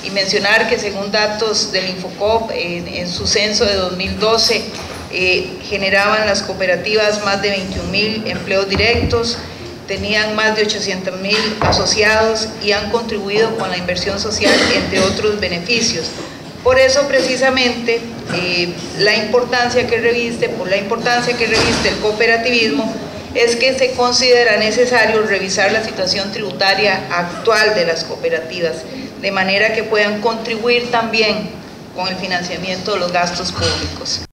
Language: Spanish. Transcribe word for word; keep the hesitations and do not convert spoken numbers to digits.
y mencionar que según datos del Infocop, en, en su censo de dos mil doce, eh, generaban las cooperativas más de veintiún mil empleos directos, tenían más de ochocientos mil asociados y han contribuido con la inversión social, entre otros beneficios. Por eso precisamente eh, la importancia que reviste, por la importancia que reviste el cooperativismo, es que se considera necesario revisar la situación tributaria actual de las cooperativas, de manera que puedan contribuir también con el financiamiento de los gastos públicos.